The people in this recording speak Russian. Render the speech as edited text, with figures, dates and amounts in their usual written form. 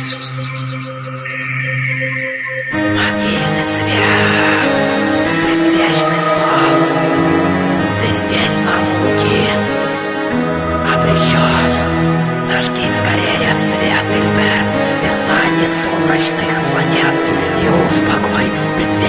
Могильный свет, предвечный стол, ты здесь на муки обречен. Зажги скорее свет, Ильберт, мерцание сумрачных планет, и успокой предвечный